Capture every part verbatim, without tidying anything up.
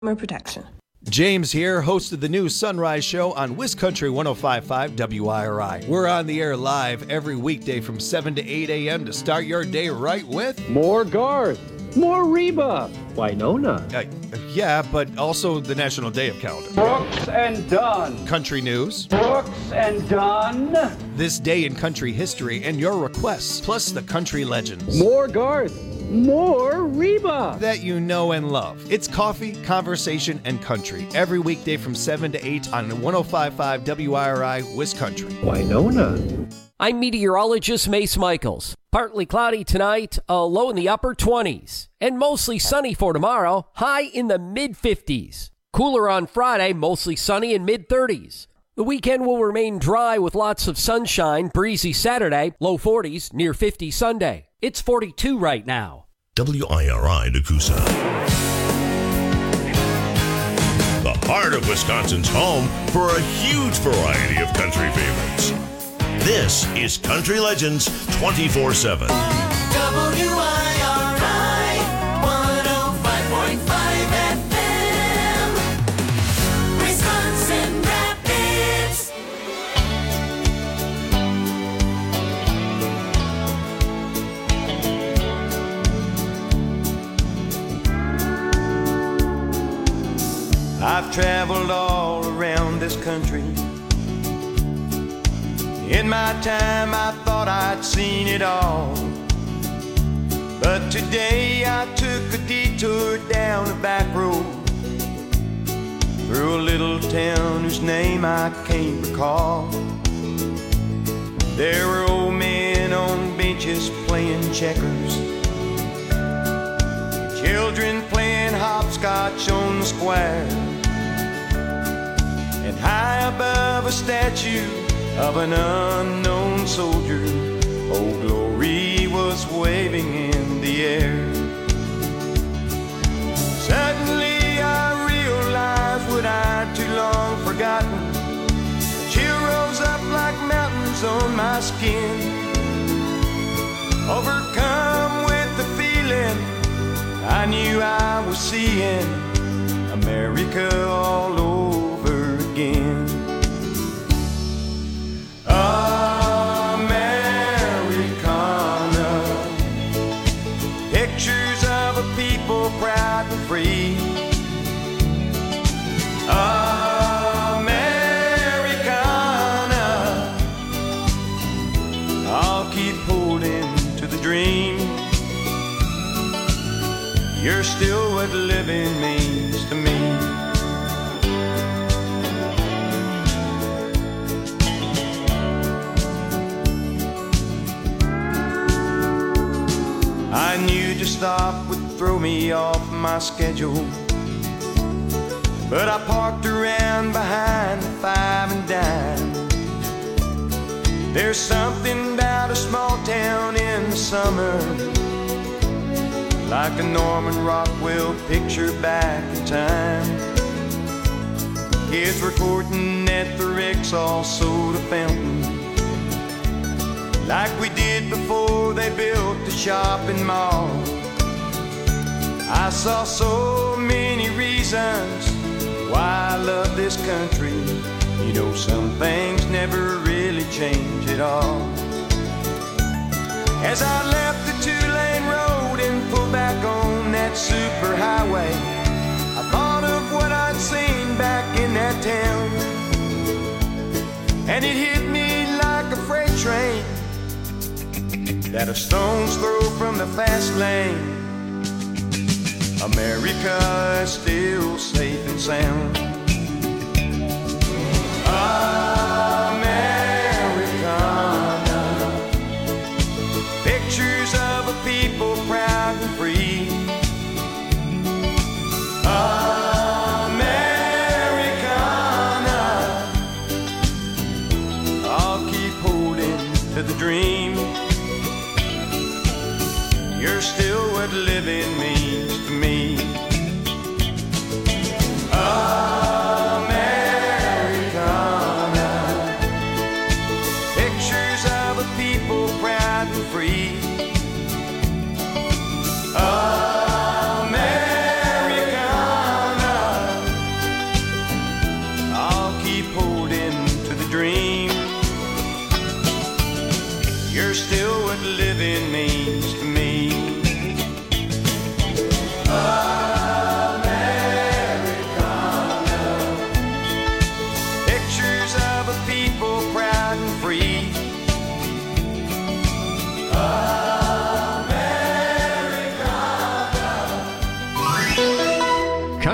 protection. James here, host of the new Sunrise Show on WisCountry one oh five point five W I R I. We're on the air live every weekday from seven to eight a.m. to start your day right with... More Garth, more Reba, Winona. Uh, yeah, but also the National Day of Calendar. Brooks and Dunn. Country news. Brooks and Dunn. This day in country history and your requests, plus the country legends. More Garth. More Reba that you know and love. It's coffee, conversation, and country every weekday from seven to eight on one oh five point five W I R I WisCountry. Winona. I'm meteorologist Mace Michaels. Partly cloudy tonight, a low in the upper twenties, and mostly sunny for tomorrow, high in the mid fifties. Cooler on Friday, mostly sunny in mid thirties. The weekend will remain dry with lots of sunshine, breezy Saturday, low forties, near fifty Sunday. It's forty-two right now. W I R I Nakusa. The heart of Wisconsin's home for a huge variety of country favorites. This is Country Legends twenty-four seven. W I R I one oh five point five F M. Wisconsin Rapids. I've traveled all around this country. In my time I thought I'd seen it all, but today I took a detour down a back road through a little town whose name I can't recall. There were old men on benches playing checkers, children playing hopscotch on the square, and high above a statue of an unknown soldier, Old Glory was waving in the air. Suddenly I realized what I'd too long forgotten. A chill rose up like mountains on my skin, overcome with the feeling I knew I was seeing America all over again. Americana, pictures of a people proud and free. Americana, I'll keep holding to the dream. You're still what living means to me. I knew to stop would throw me off my schedule, but I parked around behind the Five and Dime. There's something about a small town in the summer, like a Norman Rockwell picture back in time. Kids were courting at the Rexall soda fountain, like we did before they built the shopping mall. I saw so many reasons why I love this country. You know, some things never really change at all. As I left the two-lane road and pulled back on that superhighway, I thought of what I'd seen back in that town, and it hit me like a freight train that a stone's throw from the fast lane. America is still safe and sound. Americana, pictures of a people proud and free. Americana, I'll keep holding to the dream. You're still what living means to me. Ah.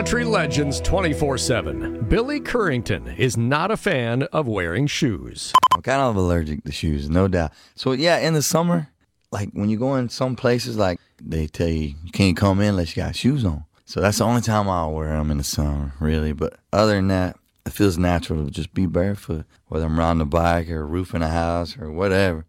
Country Legends twenty-four seven. Billy Currington is not a fan of wearing shoes. I'm kind of allergic to shoes, no doubt. So, yeah, in the summer, like when you go in some places, like they tell you you can't come in unless you got shoes on. So that's the only time I'll wear them in the summer, really. But other than that, it feels natural to just be barefoot, whether I'm riding a bike or roofing a house or whatever.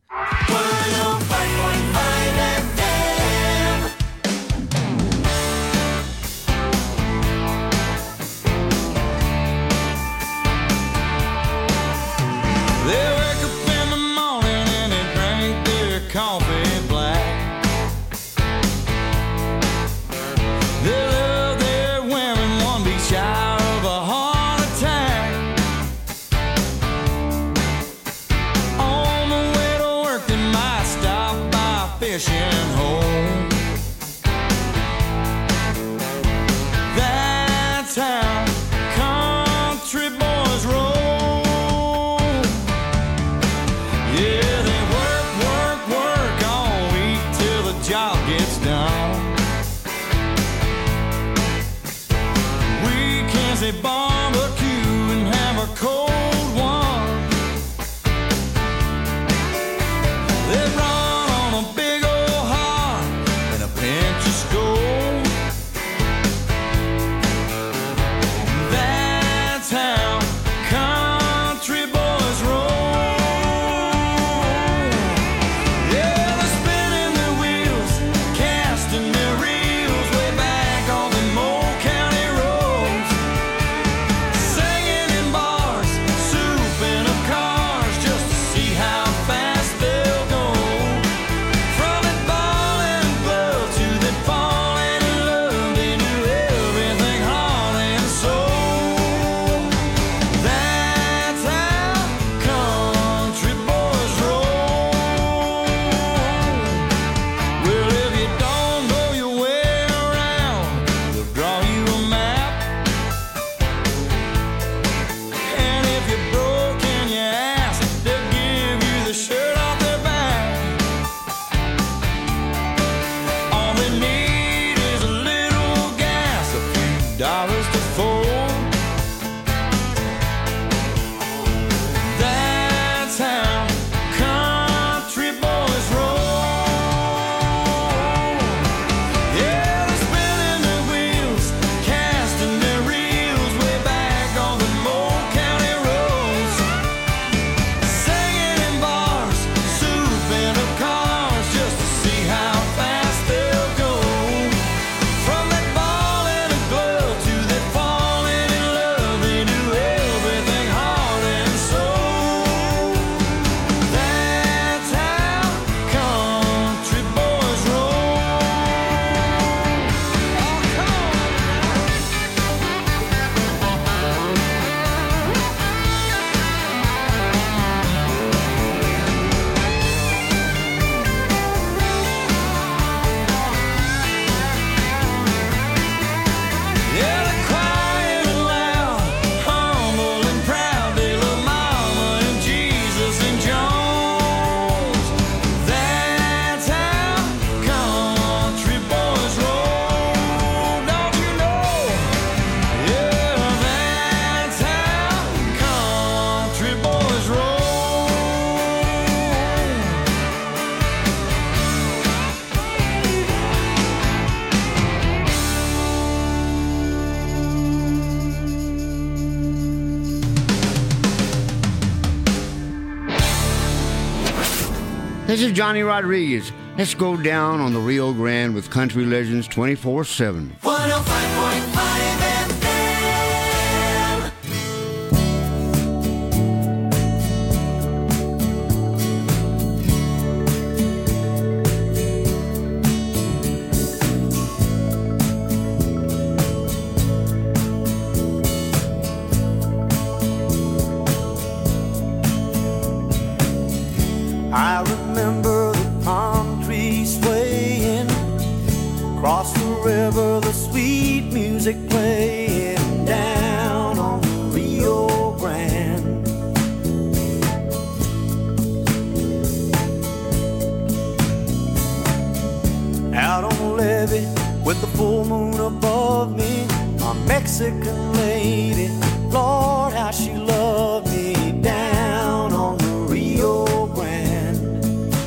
This is Johnny Rodriguez. Let's go down on the Rio Grande with Country Legends twenty-four seven. one oh five point five F M. I remember the palm trees swaying across the river, the sweet music playing down on the Rio Grande. Out on the levee with the full moon above me, my Mexican lady, Lord, how she loved me down on the Rio Grande.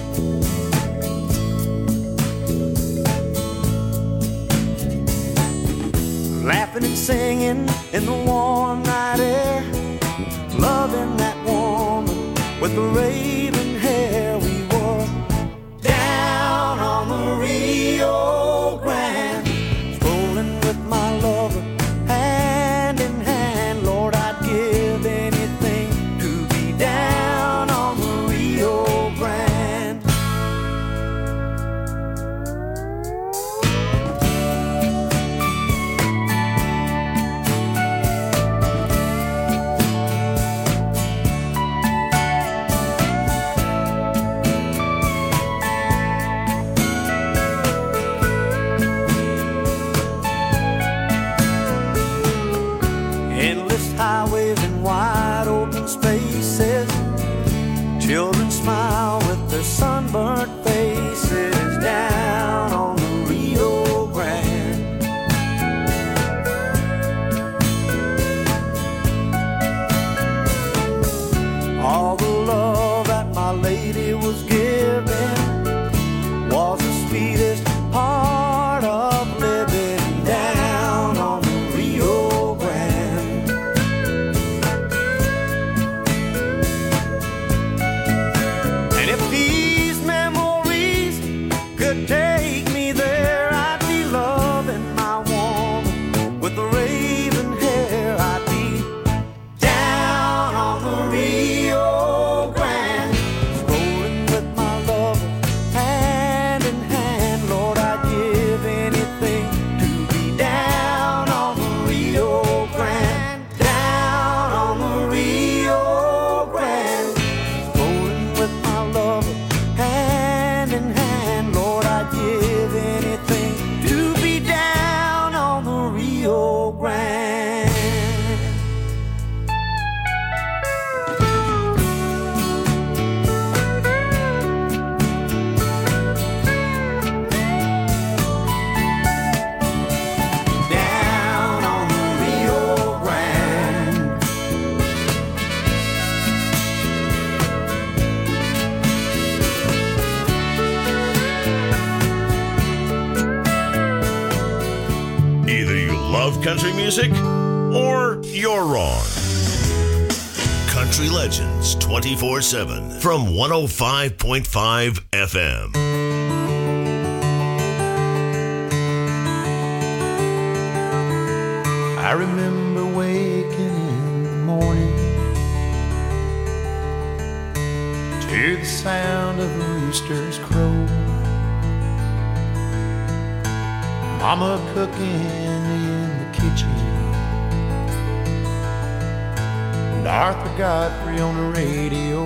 Laughing and singing in the warm night air, loving that woman with the raven hair. We were down on the Rio Grande, strolling with my lover, hand in hand. Lord, I'd give anything to be down on the Rio Grande. Endless highways and wide open spaces, children smile with their sunburnt faces down on the Rio Grande. All the love that my lady was giving was the sweetest part of living down on the Rio Grande. And if these memories could take me there, I'd be loving my woman with the raven hair. I'd be down on the Rio Grande, strolling with my lover, hand in hand. Lord, I'd give anything to be down on the Rio Grande, down on the Rio Grande, strolling with my lover, hand in hand. Lord, I'd give anything to be down on the Rio Grande. Down on the Rio Grande. Either you love country music or you're wrong. Country Legends twenty-four seven from one oh five point five F M. I remember waking in the morning to the sound of the rooster's crow, Mama cooking in the kitchen, and Arthur Godfrey on the radio.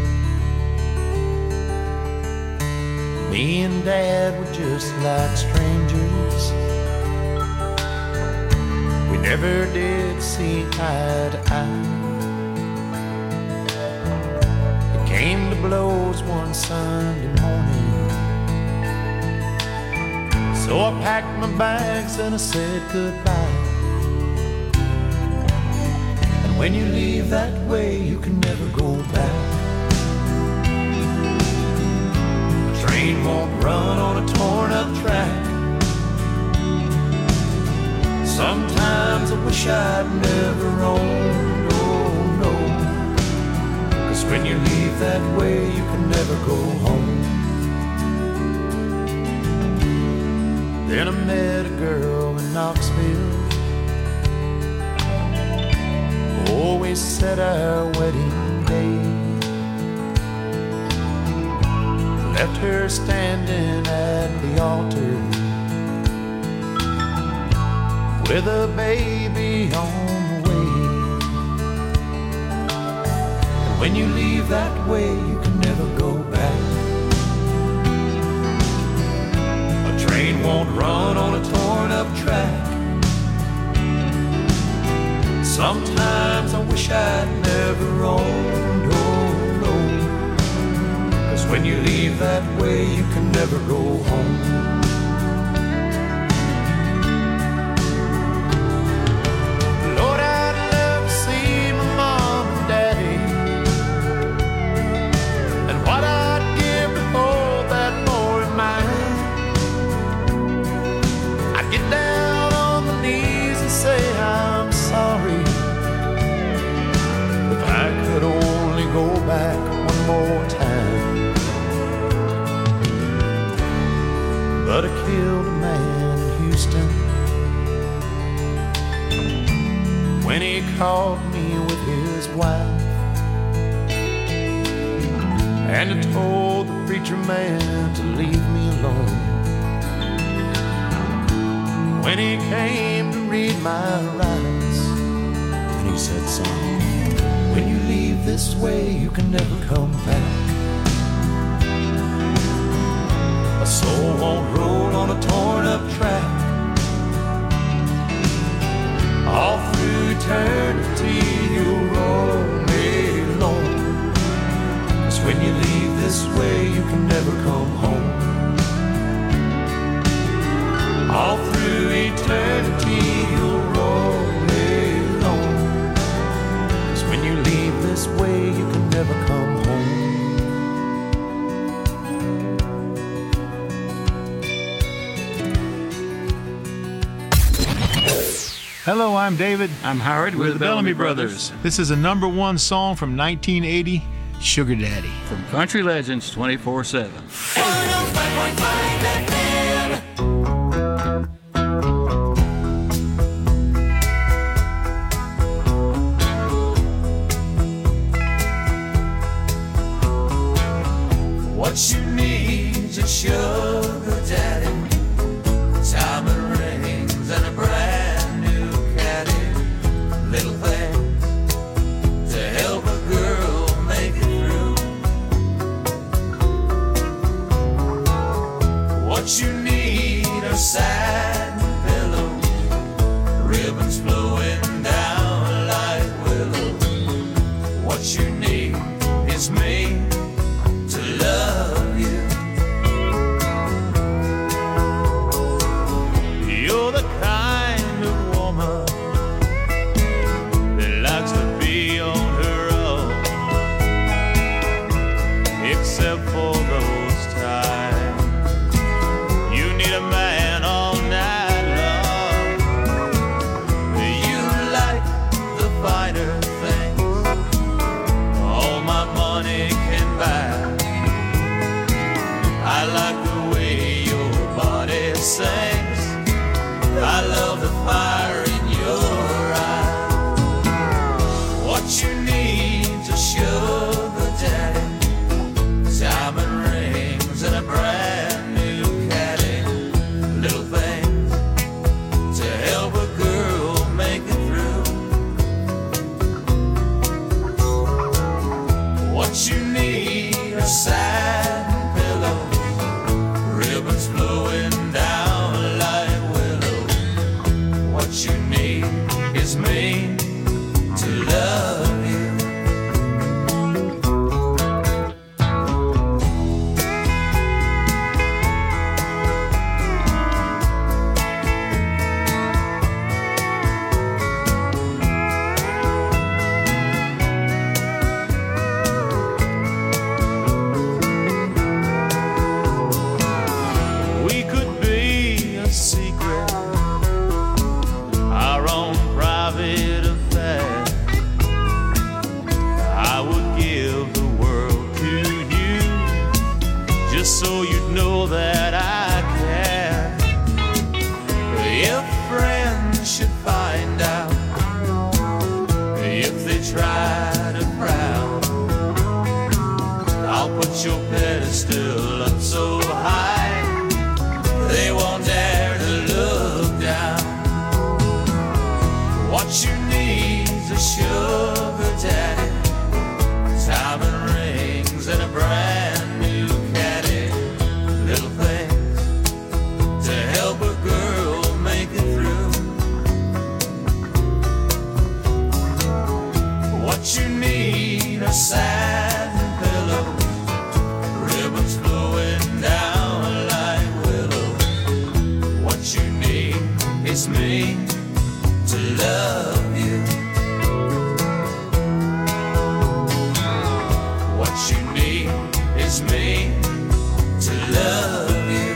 Me and Dad were just like strangers. We never did see eye to eye. It came to blows one Sunday morning, so I packed my bags and I said goodbye. And when you leave that way, you can never go back. The train won't run on a torn up track. Sometimes I wish I'd never owned, oh no. 'Cause when you leave that way, you can never go home. Then I met a girl in Knoxville, always set our wedding day. Left her standing at the altar with a baby on the way. And when you leave that way, you can never go back. A train won't run on a torn up track. Sometimes I wish I'd never owned, oh no. 'Cause when you leave that way, you can never go home. when he caught me with his wife, and I told the preacher man to leave me alone. When he came to read my rights, and he said, son, when you leave this way, you can never come back. A soul won't roll on a torn up track. All through eternity you'll roll me alone. 'Cause when you leave this way, you can never come home. All through eternity you'll roll me alone. 'Cause when you leave this way, you can never come home. Hello, I'm David. I'm Howard. We're, We're the Bellamy, Bellamy Brothers. Brothers. This is a number one song from nineteen eighty, Sugar Daddy. From Country Legends twenty-four seven. What you need's a sugar daddy, diamond rings and a brand new caddy, little things to help a girl make it through. What you need are satin pillows, ribbons flowing down like willows. What you need is me to love you. You're the kind of woman that likes to be on her own, except for those times you need a man all night long. You like the finer things all my money can buy. I like the way your body sings. I love the fire in your eyes. What you need's a sugar daddy, diamond rings and a brand new caddy, little things to help a girl make it through. What you need are satin pillows, ribbons flowing down like willows. What you need is me to love you. We could be a secret, our own private affair. I would give the world to you, just so you'd know that I care. If friends should find out, if they try to frown, I'll put your pedestal up so high they won't dare to look down. What you need's a sugar daddy, diamond rings and a brand new caddy, little things to help a girl make it through. What you need are satin pillows, ribbons flowing down like willows. What you need is me to love you. What you need is me to love you.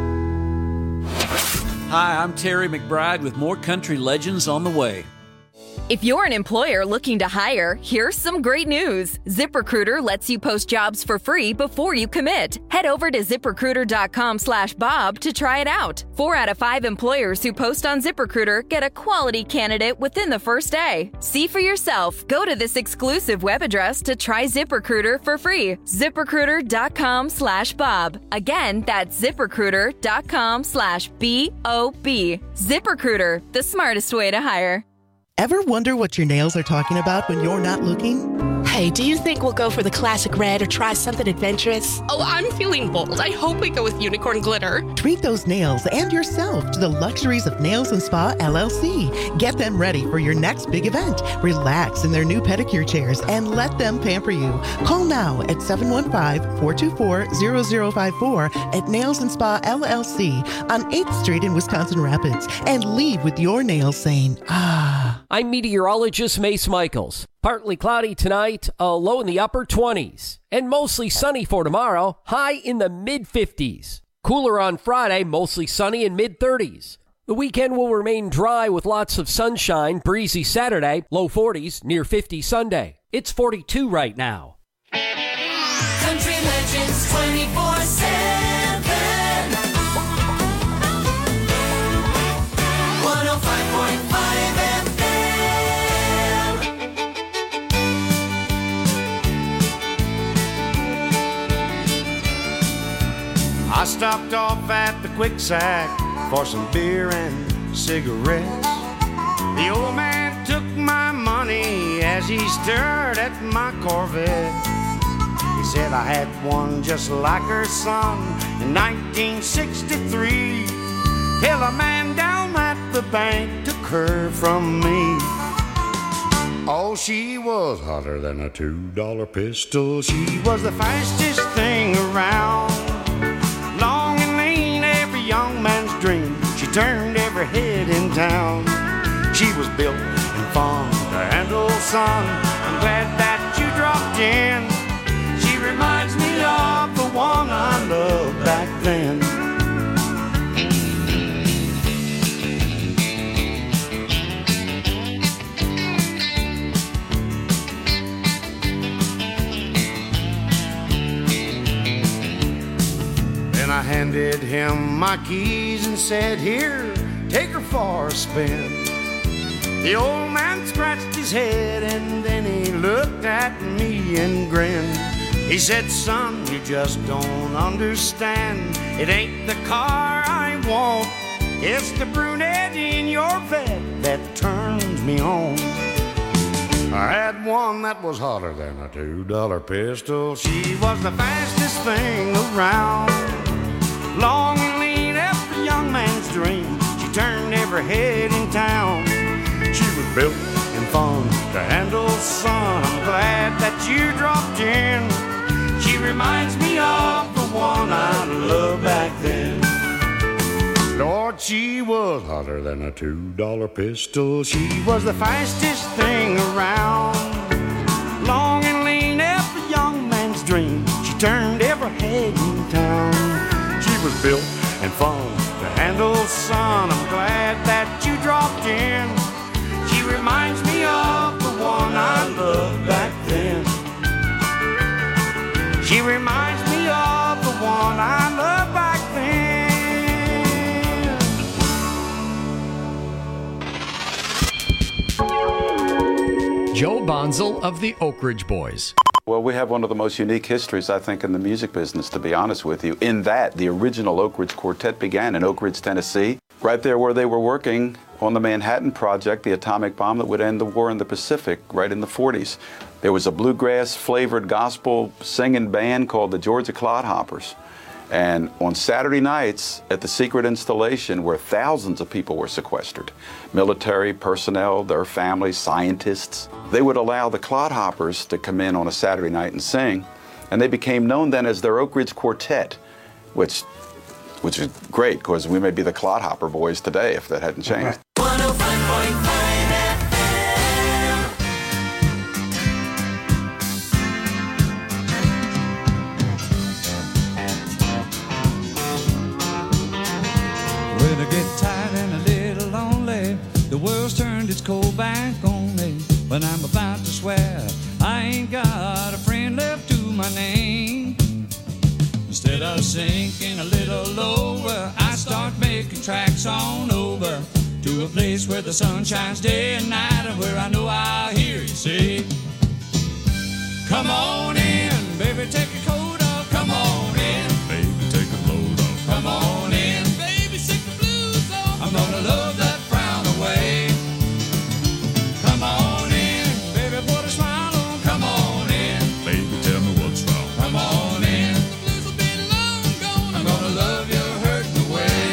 Hi, I'm Terry McBride with more Country Legends on the way. If you're an employer looking to hire, here's some great news. ZipRecruiter lets you post jobs for free before you commit. Head over to ZipRecruiter.com slash Bob to try it out. Four out of five employers who post on ZipRecruiter get a quality candidate within the first day. See for yourself. Go to this exclusive web address to try ZipRecruiter for free. ZipRecruiter.com slash Bob. Again, that's ZipRecruiter.com slash B O B. ZipRecruiter, the smartest way to hire. Ever wonder what your nails are talking about when you're not looking? Hey, do you think we'll go for the classic red or try something adventurous? Oh, I'm feeling bold. I hope we go with unicorn glitter. Treat those nails and yourself to the luxuries of Nails and Spa L L C. Get them ready for your next big event. Relax in their new pedicure chairs and let them pamper you. Call now at seven one five, four two four, zero zero five four at Nails and Spa L L C on eighth Street in Wisconsin Rapids and leave with your nails saying, ah. I'm meteorologist Mace Michaels. Partly cloudy tonight, a low in the upper twenties, and mostly sunny for tomorrow, high in the mid fifties. Cooler on Friday, mostly sunny in mid thirties. The weekend will remain dry with lots of sunshine, breezy Saturday, low forties, near fifty Sunday. It's forty-two right now. Country Legends twenty-four seven. one oh five point five F M. I stopped off at the Quick Sack for some beer and cigarettes. The old man took my money as he stared at my Corvette. He said I had one just like her son in nineteen sixty-three, till a man down at the bank took her from me. Oh, she was hotter than a two-dollar pistol. She was the fastest thing around. Long and lean, every young man's dream. She turned every head in town. She was built and fun to handle, son. I'm glad that you dropped in. She reminds me of the one I loved back then. I handed him my keys and said, here, take her for a spin. The old man scratched his head and then he looked at me and grinned. He said, son, you just don't understand. It ain't the car I want, it's the brunette in your bed that turns me on. I had one that was hotter than a two-dollar pistol. She was the fastest thing around. Long and lean, every young man's dream. She turned every head in town. She was built and fun to handle, son. I'm glad that you dropped in. She reminds me of the one I loved back then. Lord, she was hotter than a two-dollar pistol. She was the fastest thing around. Long and lean, every young man's dream. She turned every head in town. Was built and fun to handle, son. I'm glad that you dropped in. She reminds me of the one I loved back then. She reminds me of the one I loved back then. Joe Bonzel of the Oak Ridge Boys. Well, we have one of the most unique histories, I think, in the music business, to be honest with you, in that the original Oak Ridge Quartet began in Oak Ridge, Tennessee, right there where they were working on the Manhattan Project, the atomic bomb that would end the war in the Pacific, right in the forties. There was a bluegrass-flavored gospel singing band called the Georgia Clodhoppers. And on Saturday nights at the secret installation where thousands of people were sequestered, military personnel, their families, scientists, they would allow the Clodhoppers to come in on a Saturday night and sing. And they became known then as their Oak Ridge Quartet, which, which is great because we may be the Clodhopper Boys today if that hadn't changed. one oh five point five F When I get tired and a little lonely, the world's turned its cold back on. When I'm about to swear, I ain't got a friend left to my name. Instead of sinking a little lower, I start making tracks on over to a place where the sun shines day and night, and where I know I'll hear you say, come on in, baby, take your coat off. Come on in, baby, take a load off. Come on in, baby, shake the blues off. I'm gonna love that frown away. Come on in, baby, put a smile on. Come on in, baby, tell me what's wrong. Come on in, the blues will be long gone. I'm gonna love you hurting away.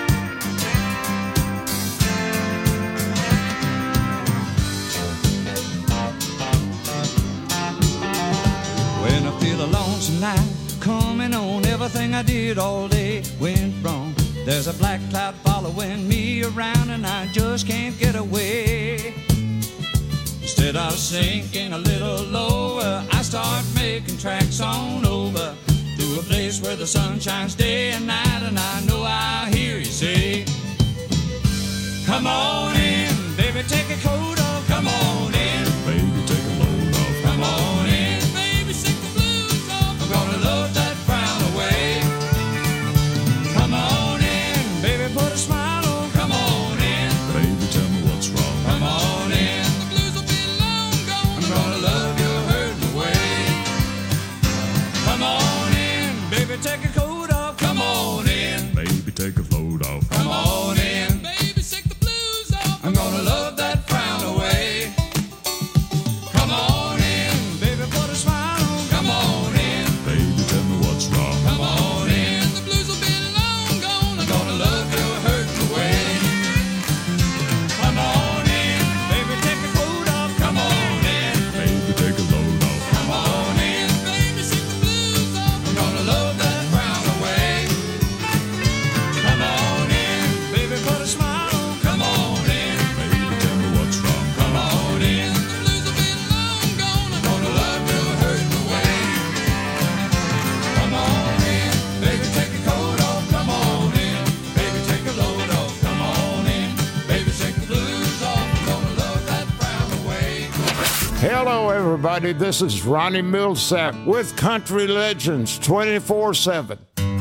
When I feel a lonesome night coming on, everything I did all day went wrong. There's a black cloud following me around, and I just can't get away. Instead of sinking a little lower, I start making tracks on over to a place where the sun shines day and night, and I know I'll hear you say, come on in, baby, take a coat off. Come on in, baby, take a load off. Come on in, baby, shake the blues off. I'm gonna love that frown away. Come on in, baby, put a smile on. Come on in, baby, tell me what's wrong. Come on in, the blues will be long gone. I'm gonna love you hurting away. Come on in, baby, take your coat off. Come on in, baby, take a load off. Come on in, baby, shake the blues off. I'm gonna love that frown away. Come on in, baby, put a smile on. Come on in, baby, tell me what's wrong. Come on in, the blues will be long gone. I'm gonna love you hurting away. Come on in, baby, take your coat off. Come on in, baby, take a load off. Come on in, baby, shake the blues off. I'm gonna love that frown away. Come on in, baby, put a smile on. Come on in, baby, tell me what's wrong. Come on in, the blues will be long gone. I'm gonna love you hurting away. Come on in, baby, take your coat off. Come on in, baby, take a load off. Come on in, baby, shake the blues off. I'm gonna love that frown away. Hello, everybody. This is Ronnie Millsap with Country Legends twenty-four seven.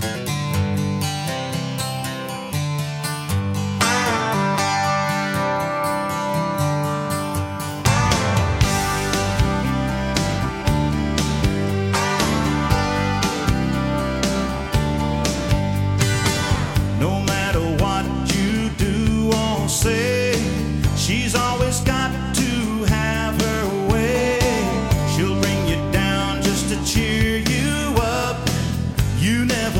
No matter what you do or say, she's always got to have her way. She'll bring you down just to cheer you up. You never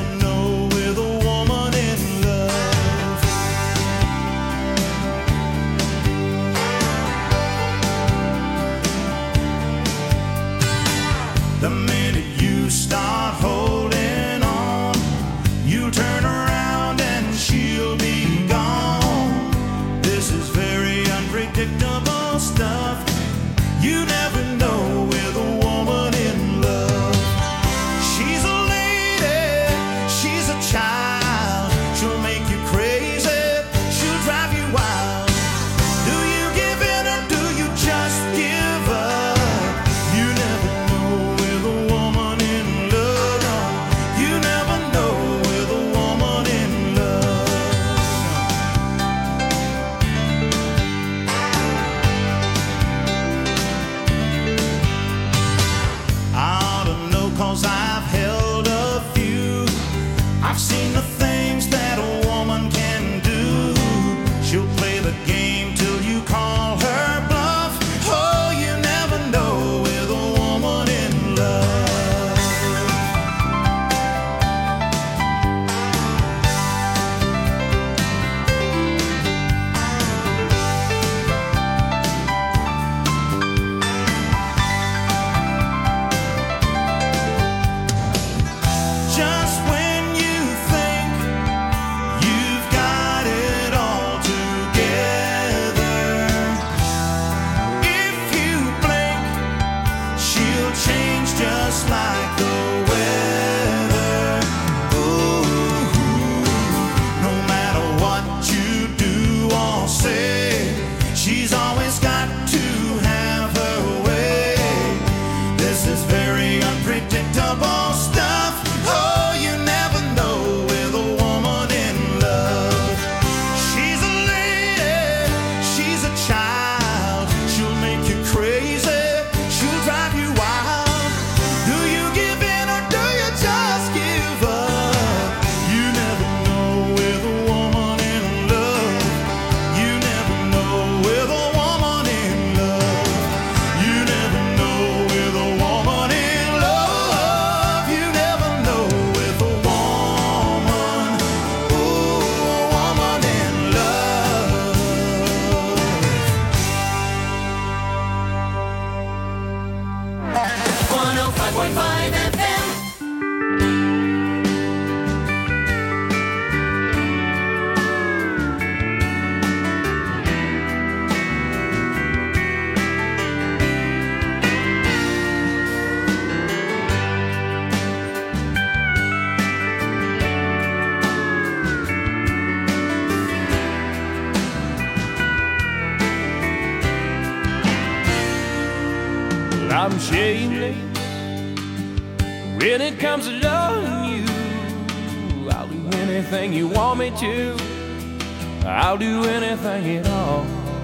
I'm shameless when it comes to loving you. I'll do anything you want me to. I'll do anything at all.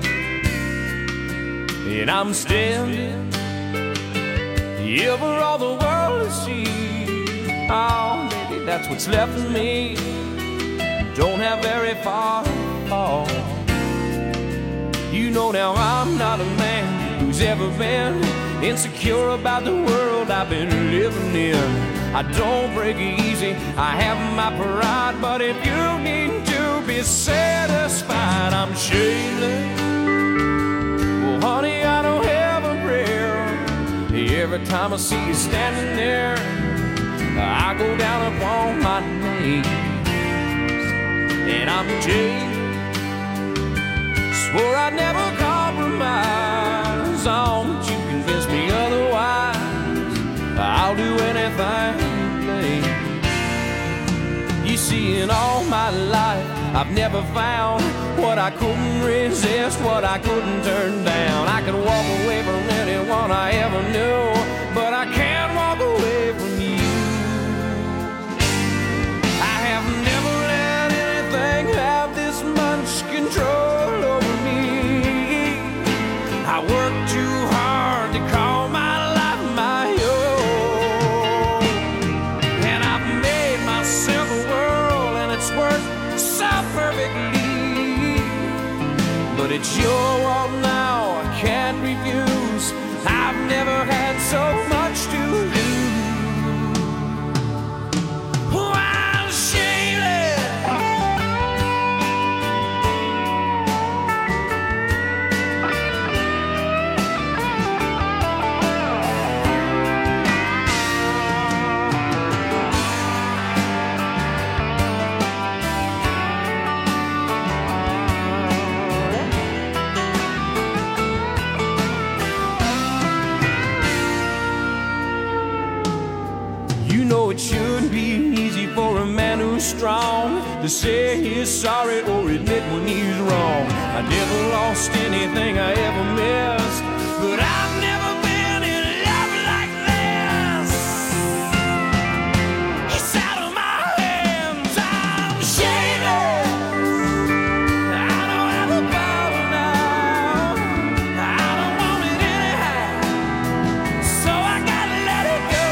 And I'm standing here for all the world to see. Oh, baby, that's what's left of me. Don't have very far to fall. You know now I'm not a man who's ever been insecure about the world I've been living in. I don't break easy, I have my pride, but if you need to be satisfied, I'm shameless. Well, honey, I don't have a prayer. Every time I see you standing there, I go down upon my knees. And I'm jaded, swore I'd never compromise on, but you convinced me otherwise. I'll do anything you please. You see, in all my life, I've never found what I couldn't resist, what I couldn't turn down. I could walk away from anyone I ever knew, but I can't walk away from you. I have never let anything have this much control over me. I work too hard to call my life my own, and I've made myself a world, and it's worked so perfectly. But it's your world now, I can't refuse. I've never had so much to lose. Oh, I'm shameless. It shouldn't be easy for a man who's strong to say he's sorry or admit when he's wrong. I never lost anything I ever missed, but I've never been in love like this. It's out of my hands, I'm shameless. I don't have the power now, I don't want it anyhow, so I gotta let it go.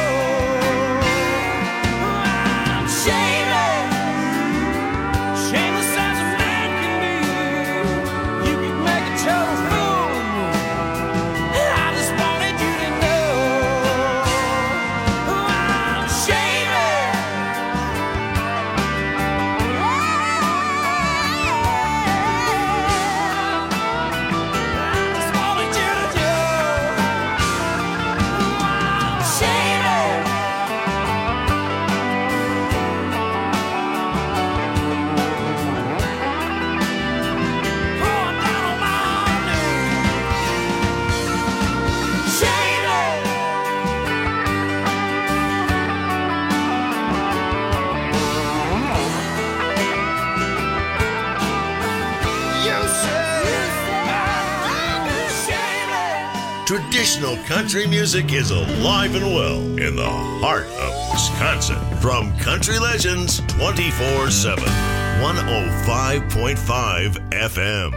Traditional country music is alive and well in the heart of Wisconsin. From Country Legends twenty-four seven, one oh five point five F M.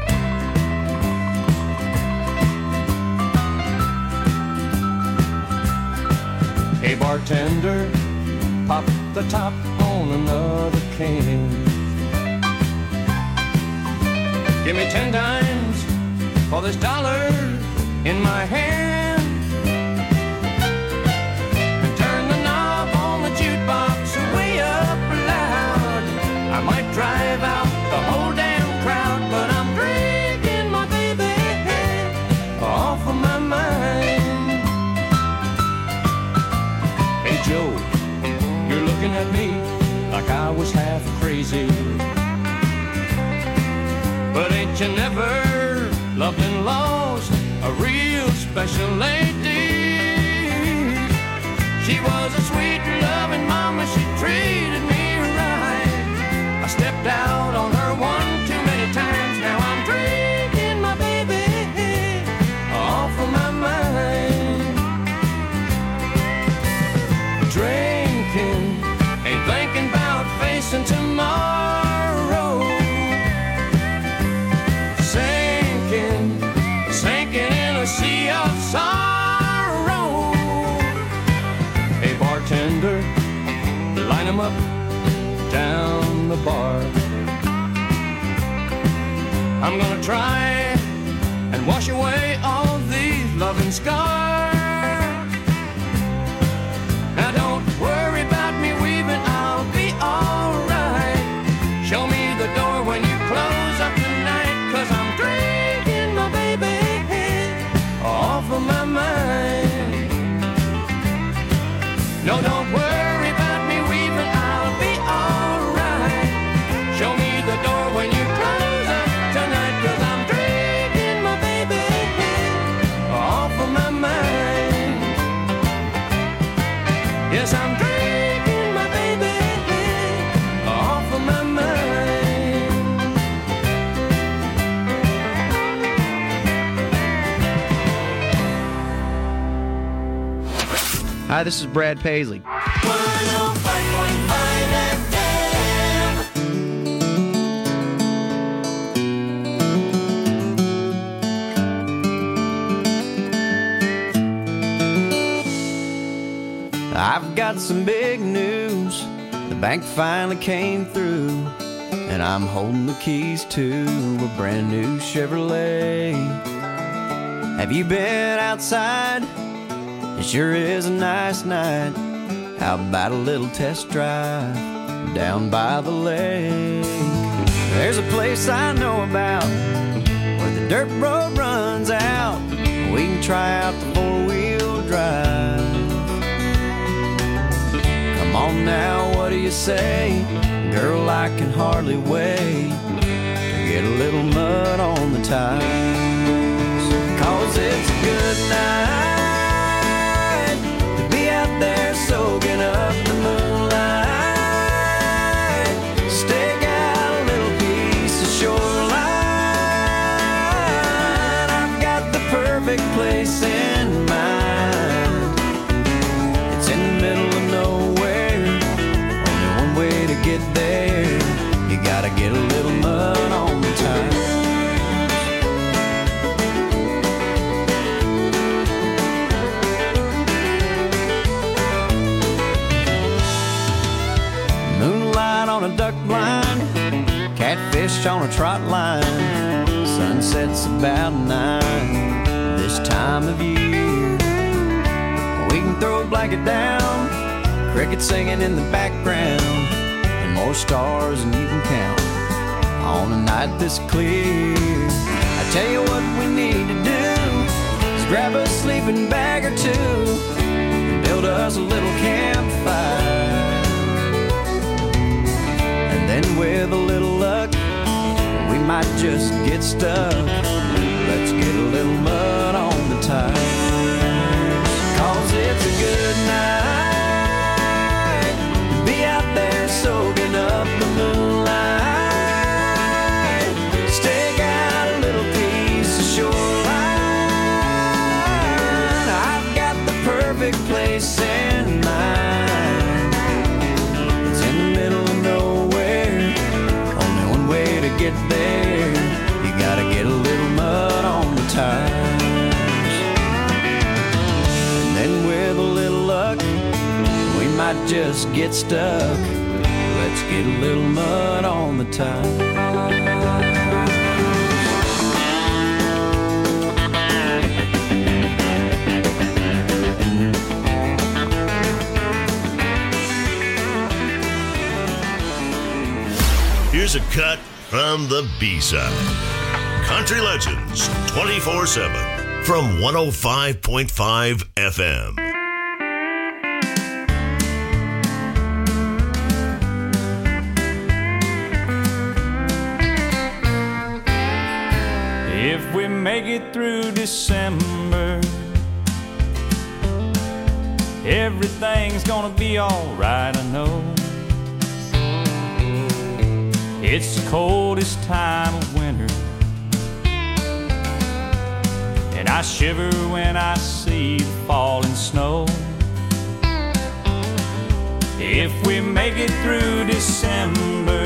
Hey bartender, pop the top on another can. Give me ten dimes for this dollar in my hand, and turn the knob on the jukebox way up loud. I might drive out the whole damn crowd, but I'm drinking my baby off of my mind. Hey Joe, you're looking at me like I was half crazy, but ain't you never loved and lost a real special lady? She was a sweet, loving mama, she treated me right. I stepped out on her one too many times, now I'm drinking my baby off of my mind. the bar. I'm gonna try and wash away all these loving scars. Now don't worry about me weaving, I'll be alright. Show me the door when you close up tonight, 'cause I'm drinking my baby off of my mind. No, don't worry about me weaving, I'll be alright. Show me the door when you close up tonight, 'cause I'm drinking my baby off of my mind. Yes, I'm drinking my baby off of my mind. Hi, this is Brad Paisley. I've got some big news. The bank finally came through, and I'm holding the keys to a brand new Chevrolet. Have you been outside? It sure is a nice night. How about a little test drive down by the lake? There's a place I know about where the dirt road runs out. We can try out the four-wheel drive. Come on now, what do you say? Girl, I can hardly wait to get a little mud on the tires. 'Cause it's a good night to be out there soaking up the moonlight. Stake out a little piece of shoreline. I've got the perfect place in mind. It's in the middle of nowhere. Only one way to get there. You gotta get a little mud on the tires. Moonlight on a duck blind, catfish on a trot line. Sunset's about nine this time of year. We can throw a blanket down, crickets singing in the background, and more stars than you can count on a night this clear. I tell you what we need to do is grab a sleeping bag or two and build us a little campfire. And then with a little luck, we might just get stuck. Let's get a little mud on the tires. 'Cause it's a good night to be out there soaking up the moonlight. Stake out a little piece of shoreline. I've got the perfect place in mind. It's in the middle of nowhere. Only one way to get there. You gotta get a little mud on the tires. And then with a little luck, we might just get stuck. Let's get a little mud on the tires. Here's a cut from the B-side. Country Legends twenty-four seven from one oh five point five F M. If we make it through December, everything's gonna be alright, I know. It's the coldest time of winter, and I shiver when I see the falling snow. If we make it through December,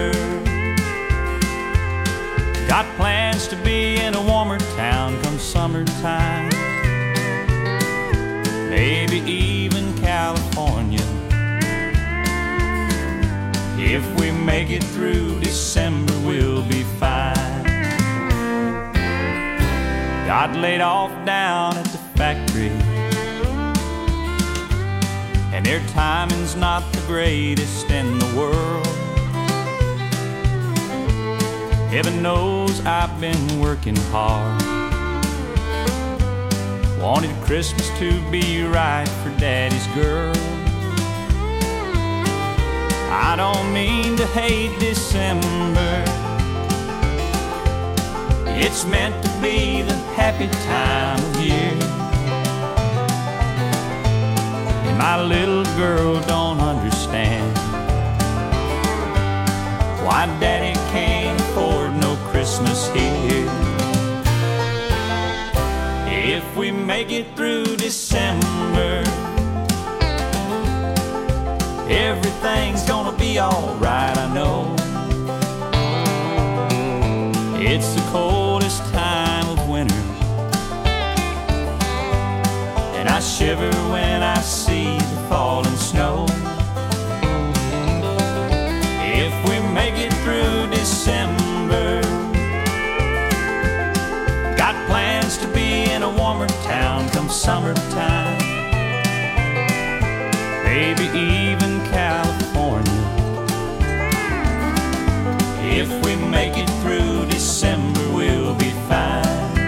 got plans to be in a warmer town come summertime, maybe even California. If we make it through December, we'll be fine. Got laid off down at the factory, and their timing's not the greatest in the world. Heaven knows I've been working hard. Wanted Christmas to be right for Daddy's girl. I don't mean to hate December. It's meant to be the happy time of year. And my little girl don't understand why Daddy can't afford no Christmas here. If we make it through December, everything's gonna be alright, I know. It's the coldest time of winter, and I shiver when I see the falling snow. If we make it through December, got plans to be in a warmer town come summertime. Maybe even California. If we make it through December, we'll be fine.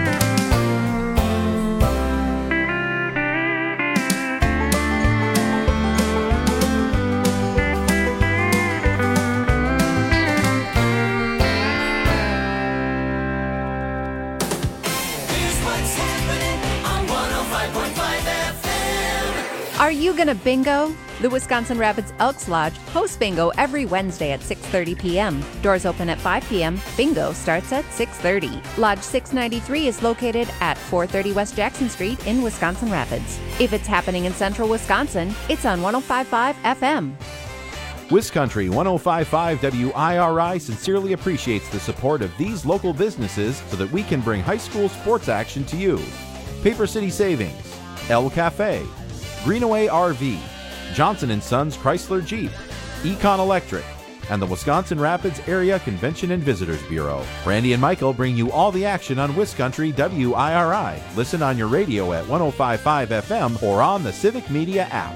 Are you gonna bingo? The Wisconsin Rapids Elks Lodge hosts bingo every Wednesday at six thirty p.m. Doors open at five p.m. Bingo starts at six thirty. Lodge six ninety-three is located at four thirty West Jackson Street in Wisconsin Rapids. If it's happening in central Wisconsin, it's on one oh five point five F M. WisCountry one oh five point five W I R I sincerely appreciates the support of these local businesses so that we can bring high school sports action to you. Paper City Savings, El Cafe, Greenaway R V, Johnson and Sons Chrysler Jeep, Econ Electric, and the Wisconsin Rapids Area Convention and Visitors Bureau. Randy and Michael bring you all the action on WisCountry W I R I. Listen on your radio at one oh five point five F M or on the Civic Media app.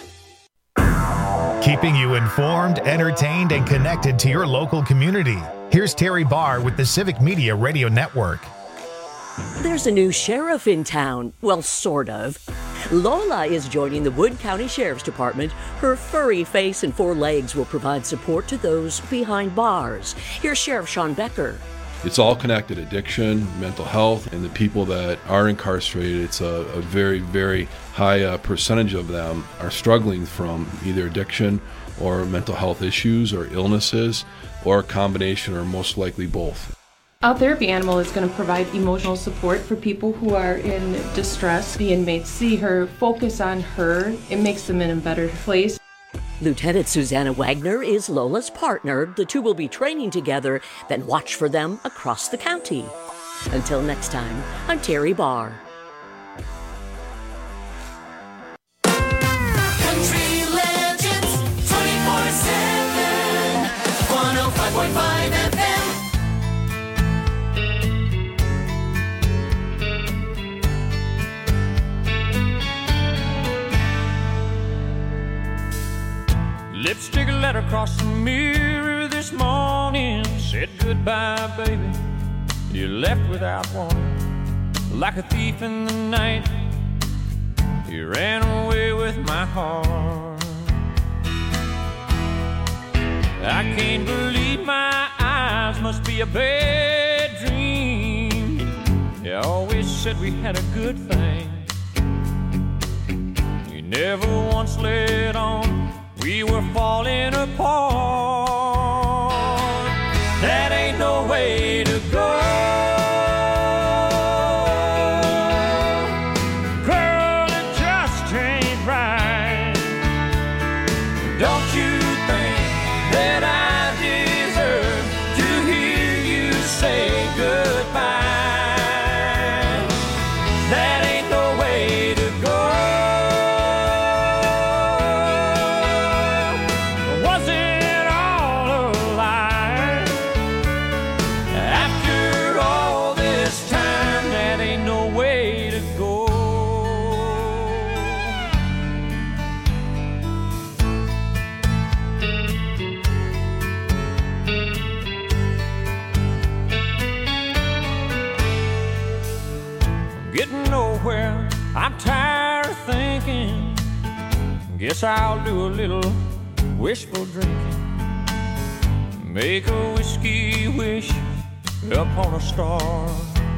Keeping you informed, entertained, and connected to your local community. Here's Terry Barr with the Civic Media Radio Network. There's a new sheriff in town. Well, sort of. Lola is joining the Wood County Sheriff's Department. Her furry face and four legs will provide support to those behind bars. Here's Sheriff Sean Becker. It's all connected: addiction, mental health, and the people that are incarcerated. It's a, a very, very high uh, percentage of them are struggling from either addiction or mental health issues or illnesses, or a combination, or most likely both. Our therapy animal is going to provide emotional support for people who are in distress. The inmates see her, focus on her. It makes them in a better place. Lieutenant Susanna Wagner is Lola's partner. The two will be training together, then watch for them across the county. Until next time, I'm Terry Barr. Country Legends twenty-four seven, one oh five point five F M. Lipstick letter across the mirror this morning said goodbye, baby. You left without warning, like a thief in the night. You ran away with my heart. I can't believe my eyes, must be a bad dream. You always said we had a good thing. You never once let on we were falling apart. That ain't no way to go. Girl, it just ain't right. Don't you think that I deserve to hear you say goodbye? That ain't no way to go. Was it all I'm tired of thinking. Guess I'll do a little wishful drinking. Make a whiskey wish upon a star.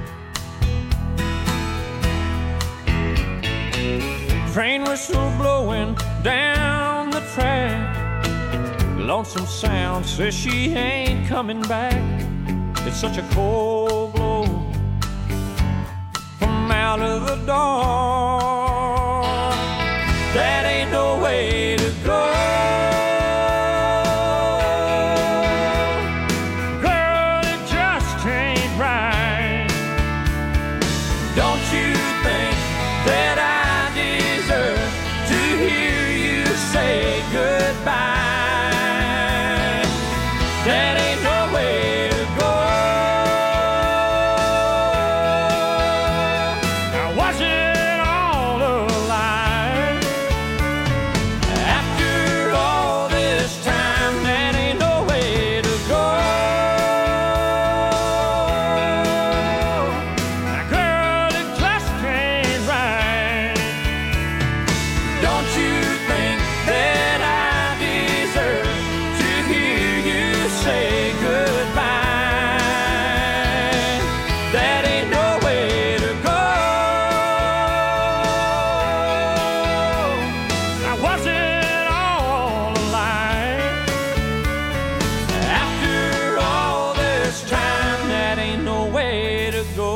Train whistle blowing down the track. Lonesome Sound says she ain't coming back. It's such a cold blow from out of the dark. That ain't no way to go. Girl, it just ain't right. Don't you think that I deserve to hear you say goodbye? That ain't no way to go. Now was it all a lie? After all this time, that ain't no way to go. Now girl, it just ain't right. Don't you think that I deserve to hear you say goodbye? That ain't no way to go. Now was it all a lie? After all this time, that ain't no way to go.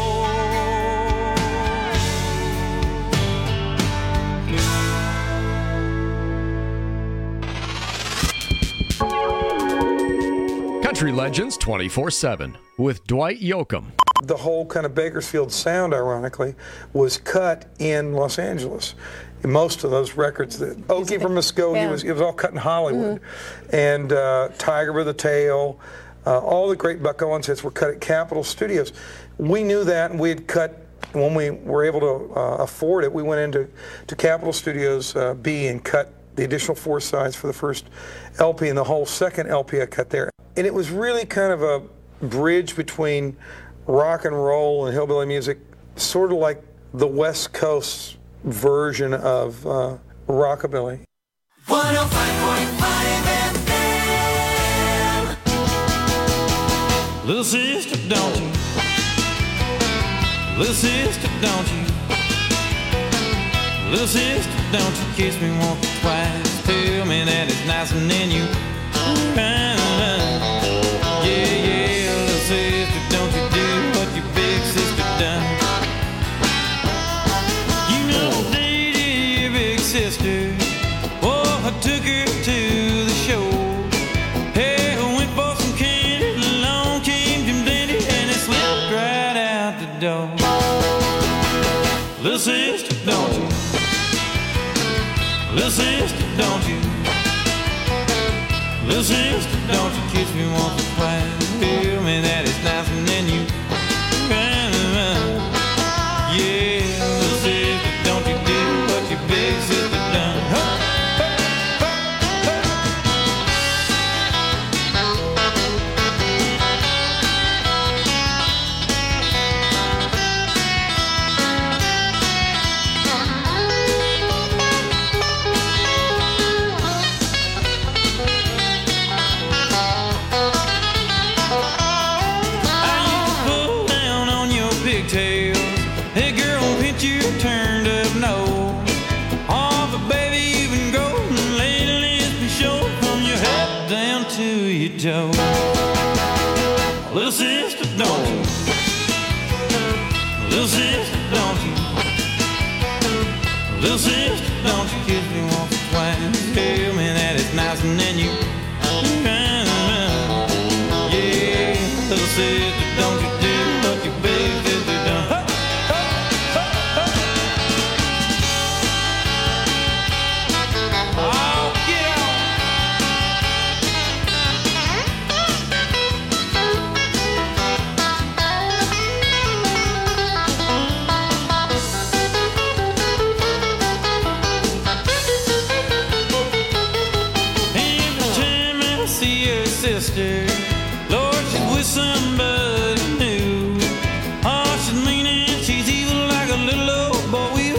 Country Legends twenty-four seven with Dwight Yoakam. The whole kind of Bakersfield sound, ironically, was cut in Los Angeles. Most of those records, that Okie from Muskogee, Yeah. was, it was all cut in Hollywood. And uh, Tiger with a Tail, uh, all the great Buck Owens hits were cut at Capitol Studios. We knew that, and we had cut, when we were able to uh, afford it, we went into to Capitol Studios uh, B and cut the additional four sides for the first L P, and the whole second L P I cut there. And it was really kind of a bridge between rock and roll and hillbilly music, sort of like the West Coast version of uh, rockabilly. one oh five point five F M. Little sister, don't you? Little sister, don't you? Little sister, don't you kiss me once or twice? Tell me that it's nice and then you run, run. Yeah, yeah, little sister, don't you do what your big sister done? You know, dated your big sister. Oh, I took her to the show. Hey, I went for some candy, along came Jim Dandy, and it slipped right out the door. Little sister, don't you? Little sister, don't you? Little sister, don't you kiss me once or twice? Tell me that it's nice and then you run, run. Yeah, little sister, don't you do what your big sister done? Huh? Hey girl, pinch your turned up nose. Oh, but baby, you've been growing lately. It's been showing from your head down to your toes. Little sister, don't you? Little sister, don't you? Little sister, don't you kiss me once or twice? Tell me that it's nice and then you run, run. Yeah, little sister, don't you do what your big sister done? Sister, Lord, she's with somebody new. Oh, she's mean and she's evil like a little old boy. We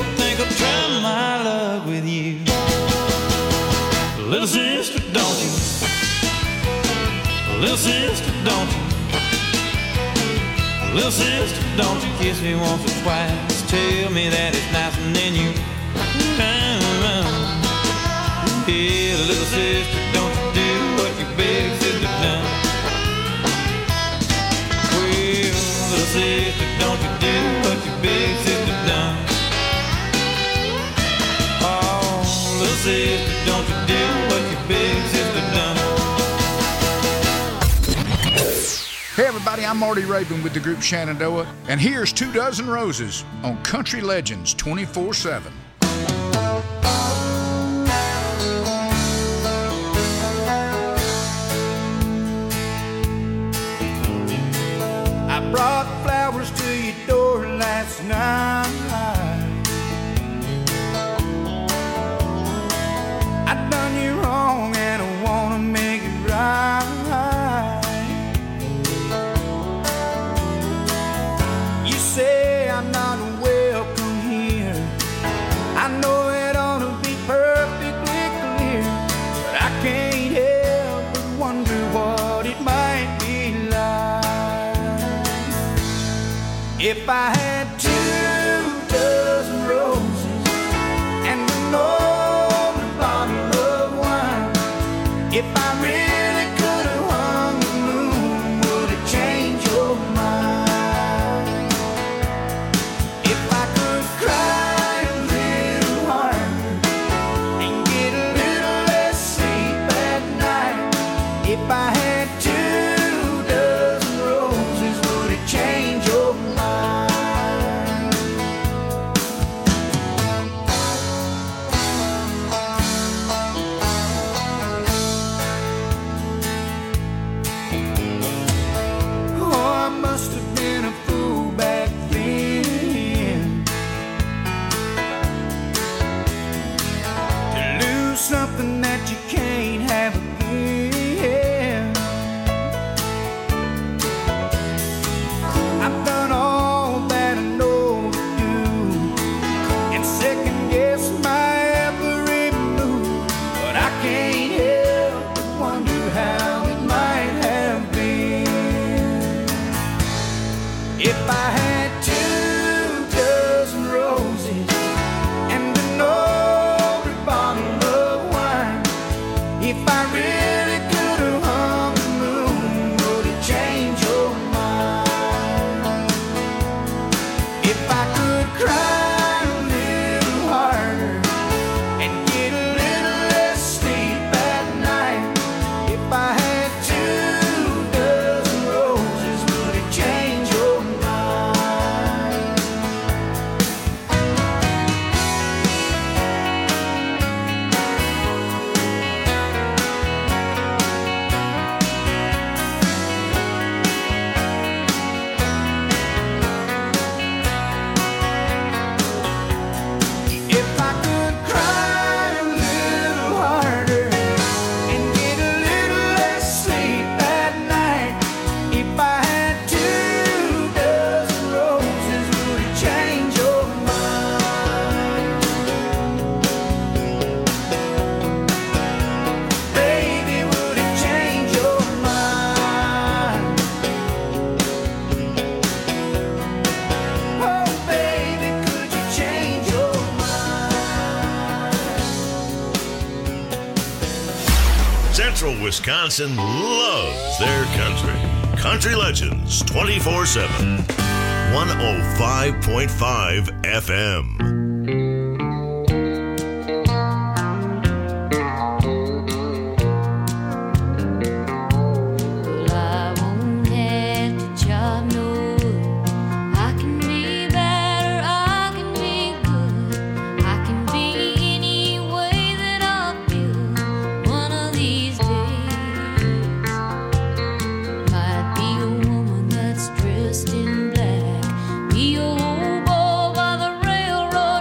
sister, don't you? Little sister, don't you kiss me once or twice. Tell me that it's nice and then you turn around. Yeah, little sister, don't you do what your big sister done. Well, little sister, don't you do what your big sister done. Oh, little sister, don't you do what your big sister done. Hey everybody, I'm Marty Raven with the group Shenandoah, and here's Two Dozen Roses on Country Legends twenty-four seven. I brought flowers to your door last night. I done you wrong and I wanna make it right. You say I'm not welcome here. I know it ought to be perfectly clear, but I can't help but wonder what it might be like if I had two dozen roses and an old bottle of wine. If I really could have hung the moon, would it change your mind? If I could cry a little harder and get a little less sleep at night. If I had two dozen roses, would it change your mind? Oh, I must have been a fool back then to lose something that you can't have again. I've done all that I know to do and second guess my every move, but I can't help but wonder how it might have been if I had two dozen roses and an old bottle of wine. If I really could have hung the moon, would it change your mind? If I could cry a little harder and get a little less sleep at night. If I had two dozen roses, would it change your mind? If I could cry a little harder and get a little less sleep at night. If I had two dozen roses, would it change your mind? Baby, would it change your mind? Oh, baby, could you change your mind? Central Wisconsin loves their country. Country Legends twenty-four seven. one oh five point five F M. Well, I won't have to chop no wood. I can be better, I can be good. I can be any way that I feel one of these days. Might be a woman that's dressed in black, be a old boy by the railroad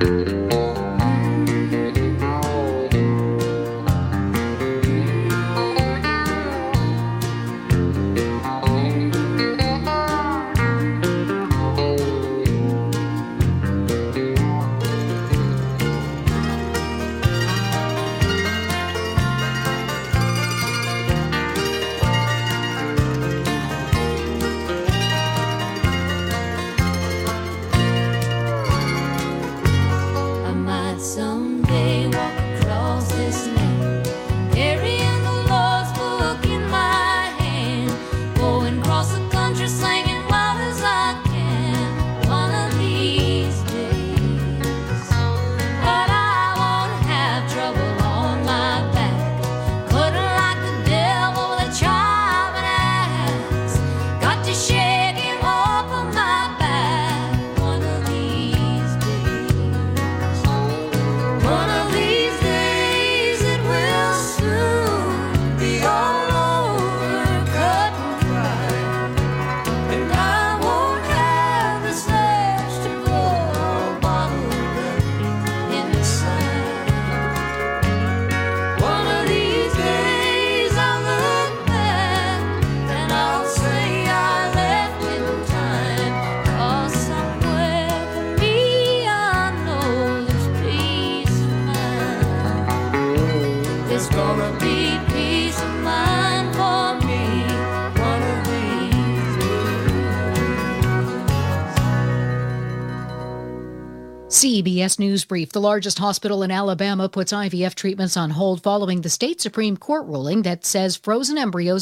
C B S News Brief. The largest hospital in Alabama puts I V F treatments on hold following the state Supreme Court ruling that says frozen embryos